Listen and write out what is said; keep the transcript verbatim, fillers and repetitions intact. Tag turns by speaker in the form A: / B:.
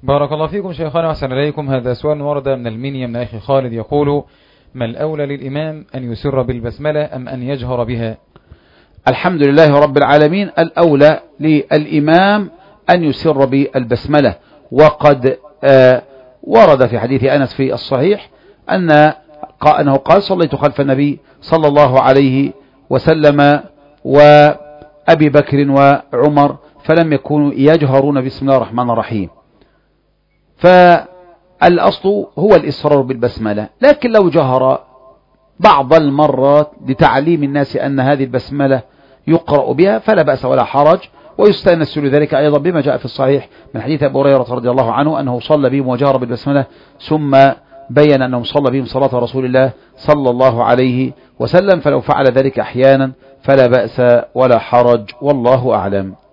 A: بارك الله فيكم شيخنا وحسن إليكم. هذا سؤال ورد من المنيا من أخي خالد يقول: ما الأولى للإمام أن يسر بالبسملة أم أن يجهر بها؟
B: الحمد لله رب العالمين. الأولى للإمام أن يسر بالبسملة، وقد آه ورد في حديث أنس في الصحيح أن أنه قال: صليت خلف النبي صلى الله عليه وسلم وأبي بكر وعمر فلم يكونوا يجهرون بسم الله الرحمن الرحيم. فالأصل هو الإصرار بالبسملة، لكن لو جهر بعض المرات لتعليم الناس أن هذه البسملة يقرأ بها فلا بأس ولا حرج، ويستأنس لذلك أيضا بما جاء في الصحيح من حديث أبي هريرة رضي الله عنه أنه صلى بهم وجهر بالبسملة ثم بين أنه صلى بهم صلاة رسول الله صلى الله عليه وسلم، فلو فعل ذلك أحيانا فلا بأس ولا حرج، والله أعلم.